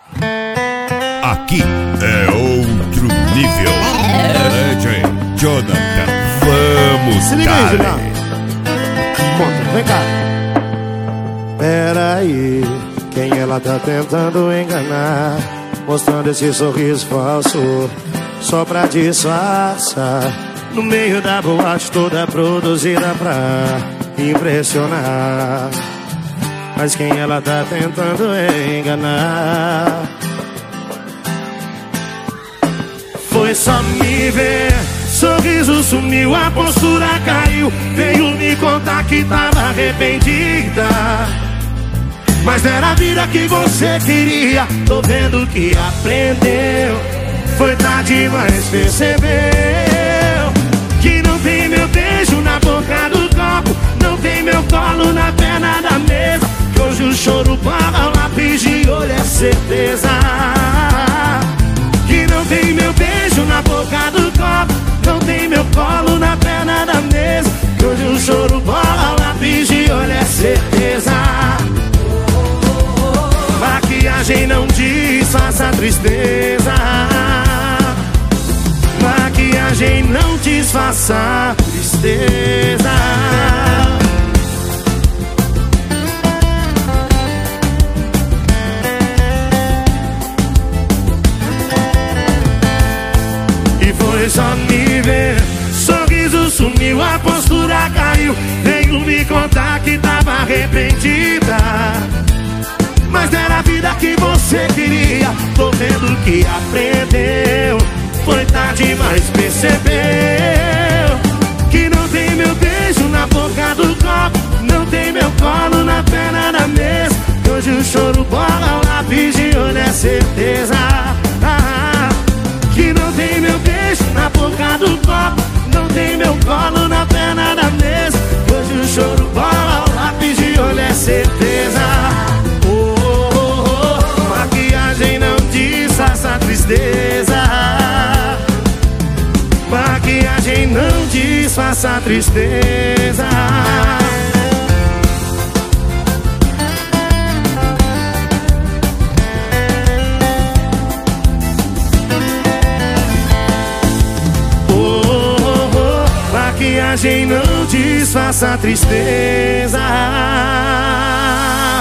Aqui é outro nível. DJ Jonathan, vamos, se liga aí, cara. Julião. Conta, vem cá. Pera aí, quem ela tá tentando enganar, mostrando esse sorriso falso só pra disfarçar, no meio da boate toda produzida pra impressionar. Mas quem ela tá tentando enganar foi só me ver, sorriso sumiu, a postura caiu, veio me contar que tava arrependida. Mas não era a vida que você queria, tô vendo que aprendeu. Foi tarde, mas percebeu que não tem meu beijo na boca do copo, não tem meu colo na perna da mesa, que hoje o choro para lápis de olho é certeza. Que não tem meu beijo na boca do copo, não tem meu colo na perna da mesa, que hoje o choro para lápis de olho é certeza. Maquiagem não disfarça a tristeza, maquiagem não disfarça a tristeza. E foi só me ver, sorriso sumiu, a postura caiu, veio me contar que tava arrependida. Mas não era a vida que você queria, tô vendo que aprendeu. Foi tarde, mas percebeu que não tem meu beijo na boca do copo, não tem meu colo na perna da mesa, que hoje o choro bola o lápis de olho é certeza. Que não tem meu beijo na boca do copo, não tem meu colo na perna da mesa, que hoje o choro bola o lápis de olho é certeza. Maquiagem não disfarça a tristeza, maquiagem não disfarça a tristeza. Maquiagem não disfarça a tristeza.